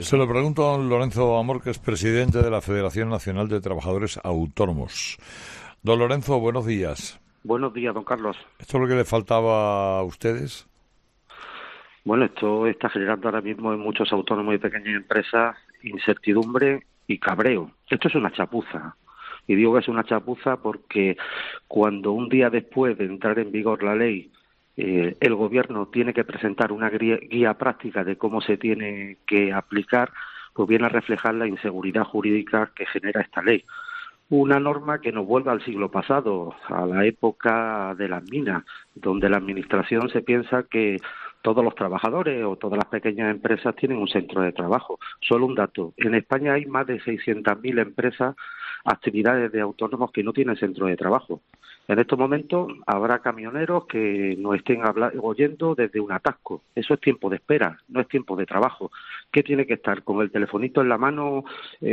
Se lo pregunto a don Lorenzo Amor, que es presidente de la Federación Nacional de Trabajadores Autónomos. Don Lorenzo, buenos días. Buenos días, don Carlos. ¿Esto es lo que le faltaba a ustedes? Bueno, esto está generando ahora mismo en muchos autónomos y pequeñas empresas incertidumbre y cabreo. Esto es una chapuza. Y digo que es una chapuza porque cuando un día después de entrar en vigor la ley, el Gobierno tiene que presentar una guía práctica de cómo se tiene que aplicar, pues viene a reflejar la inseguridad jurídica que genera esta ley. Una norma que nos vuelve al siglo pasado, a la época de las minas, donde la Administración se piensa que todos los trabajadores o todas las pequeñas empresas tienen un centro de trabajo. Solo un dato, en España hay más de 600.000 empresas, actividades de autónomos que no tienen centro de trabajo. En estos momentos habrá camioneros que nos estén oyendo desde un atasco. Eso es tiempo de espera, no es tiempo de trabajo. ¿Qué tiene que estar? ¿Con el telefonito en la mano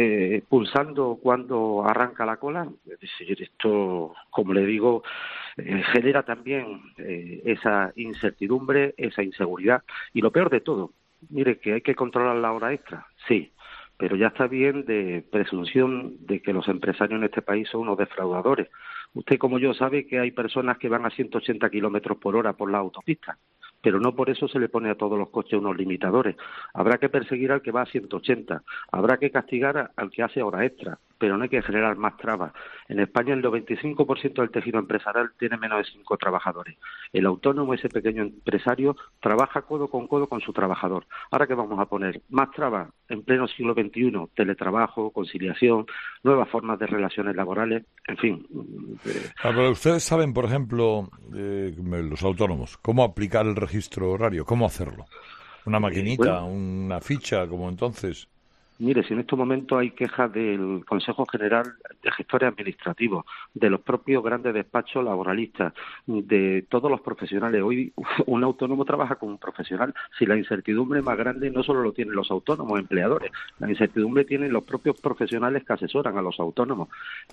pulsando cuando arranca la cola? Es decir, esto, como le digo, genera también esa incertidumbre, esa inseguridad. Y lo peor de todo, mire, que hay que controlar la hora extra, sí, pero ya está bien de presunción de que los empresarios en este país son unos defraudadores. Usted, como yo, sabe que hay personas que van a 180 kilómetros por hora por la autopista, pero no por eso se le pone a todos los coches unos limitadores. Habrá que perseguir al que va a 180, habrá que castigar al que hace hora extra, pero no hay que generar más trabas. En España el 95% del tejido empresarial tiene menos de 5 trabajadores. El autónomo, ese pequeño empresario, trabaja codo con su trabajador. Ahora, ¿qué vamos a poner? Más trabas en pleno siglo XXI, teletrabajo, conciliación, nuevas formas de relaciones laborales, en fin. Pero ustedes saben, por ejemplo, los autónomos, cómo aplicar el registro horario, cómo hacerlo. Una maquinita, una ficha, como entonces. Mire, si en estos momentos hay quejas del Consejo General de Gestores Administrativos, de los propios grandes despachos laboralistas, de todos los profesionales. Hoy un autónomo trabaja con un profesional. Si la incertidumbre más grande no solo lo tienen los autónomos empleadores, la incertidumbre tienen los propios profesionales que asesoran a los autónomos.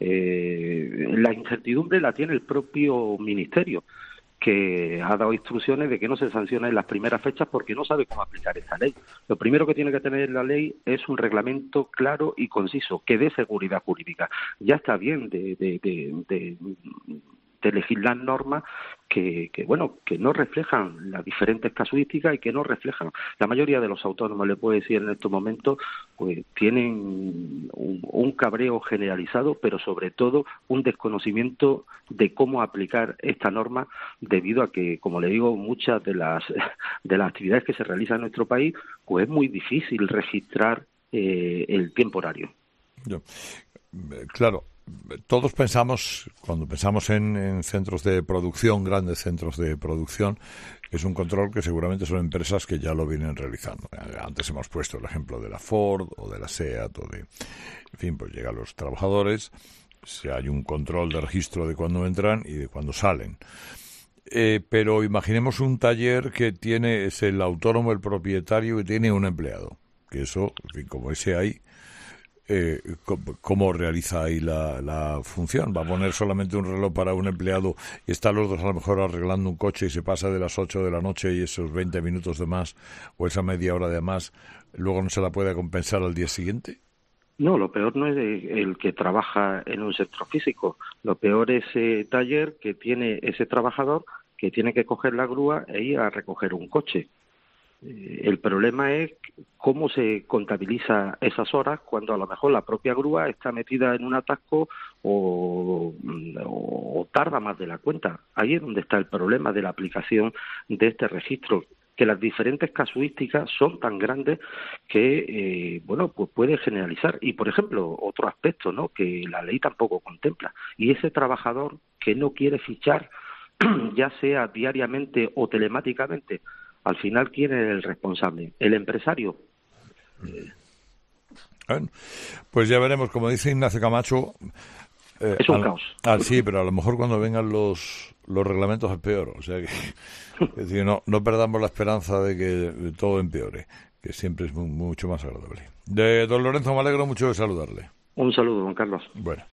La incertidumbre la tiene el propio Ministerio, que ha dado instrucciones de que no se sancione en las primeras fechas porque no sabe cómo aplicar esa ley. Lo primero que tiene que tener la ley es un reglamento claro y conciso, que dé seguridad jurídica. Ya está bien de legislar normas que no reflejan las diferentes casuísticas y que no reflejan. La mayoría de los autónomos, le puedo decir en estos momentos, pues tienen un cabreo generalizado, pero sobre todo un desconocimiento de cómo aplicar esta norma, debido a que, como le digo, muchas de las actividades que se realizan en nuestro país, pues es muy difícil registrar el tiempo horario. Claro. Todos pensamos, cuando pensamos en centros de producción, grandes centros de producción, es un control que seguramente son empresas que ya lo vienen realizando. Antes hemos puesto el ejemplo de la Ford o de la SEAT en fin, pues llegan los trabajadores, si hay un control de registro de cuándo entran y de cuándo salen. Pero imaginemos un taller que es el autónomo, el propietario, y tiene un empleado, que eso, en fin, como ese hay. ¿Cómo realiza ahí la función? ¿Va a poner solamente un reloj para un empleado y están los dos a lo mejor arreglando un coche y se pasa de las 8 de la noche y esos 20 minutos de más o esa media hora de más luego no se la puede compensar al día siguiente? No, lo peor no es el que trabaja en un centro físico. Lo peor es ese taller que tiene ese trabajador que tiene que coger la grúa e ir a recoger un coche. El problema es cómo se contabiliza esas horas cuando a lo mejor la propia grúa está metida en un atasco o tarda más de la cuenta. Ahí es donde está el problema de la aplicación de este registro, que las diferentes casuísticas son tan grandes que pues puede generalizar. Y, por ejemplo, otro aspecto, ¿no?, que la ley tampoco contempla, y ese trabajador que no quiere fichar, ya sea diariamente o telemáticamente, al final, ¿quién es el responsable? ¿El empresario? Bueno, pues ya veremos. Como dice Ignacio Camacho, es un caos. Sí, pero a lo mejor cuando vengan los reglamentos es peor. O sea que es decir, no perdamos la esperanza de que todo empeore, que siempre es mucho más agradable. Don Lorenzo, me alegro mucho de saludarle. Un saludo, don Carlos. Bueno.